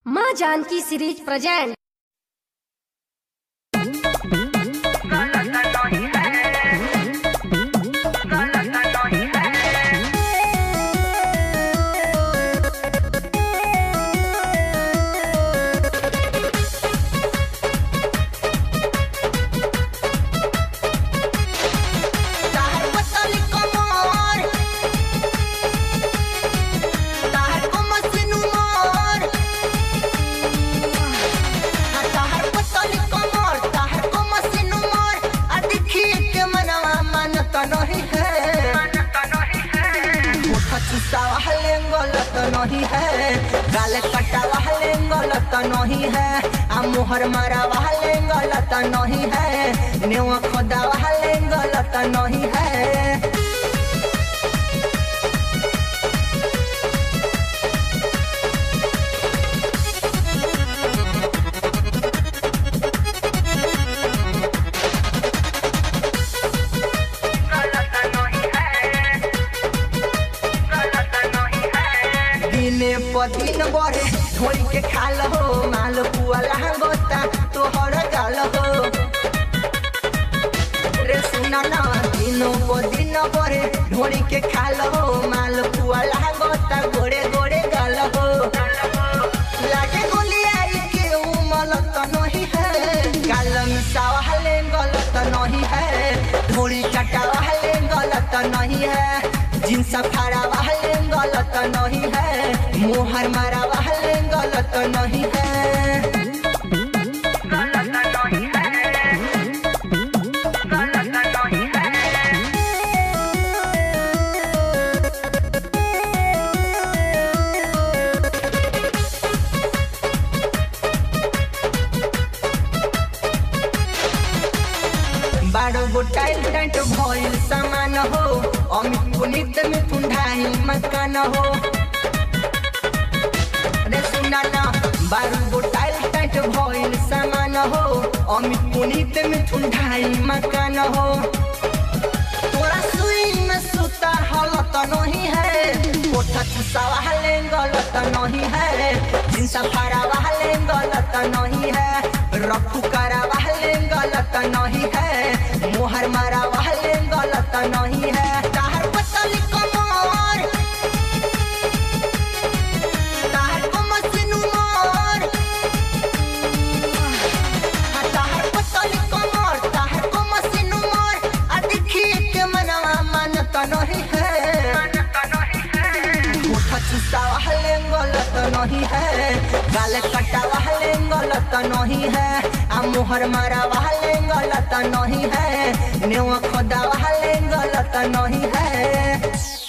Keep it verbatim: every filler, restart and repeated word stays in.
माँ Janaki series present. नहीं है गाल कटा वाले गलत नहीं है आ मोहर मारा वाले गलत नहीं है नेवा खोदा वाले गलत नहीं है। दिन बड़े धोरी के खाल हो माल पुआला गोता तोहर गाल हो रे सुना ना दिनों को दिन बड़े धोरी के खाल हो माल पुआला गोता गोरे गोरे गाल हो लागे गोली आई के उमलत नहीं है गाल मिसा वाले गलत नहीं है धोरी कटा वाले गलत नहीं है जिनसा फाड़ा वाले गलत नहीं है मोहर मारा वाले गलत नहीं है। गलत नहीं है गलत नहीं है। बारो गोटाइल टाइट भइल सामान हो अमित पुनित में फुंडाई मकान हो रे सुना ना बारो गोटाइल टाइट भइल सामान हो अमित पुनित में फुंडाई मकान हो तोरा सुई में सुता हालत नहीं है कोठा चुसा वाले गलत नहीं है जिनसा फाड़ा वाले गलत नहीं है रफू करा वाले गलत नहीं है मोहर मारा वाले गलत नहीं है। ताहर पतली कमर ताहर को मसीनु मोर ताहर पतली कमर ताहर को मसीनु मोर आ देखी के मनवा मानत नहीं है कोठा चुसा वाले गलत नहीं है गाल कटा वाले गलत नहीं है आ मोहर मारा वाले गलत नहीं है नेवा खोदा वाले गलत नहीं है।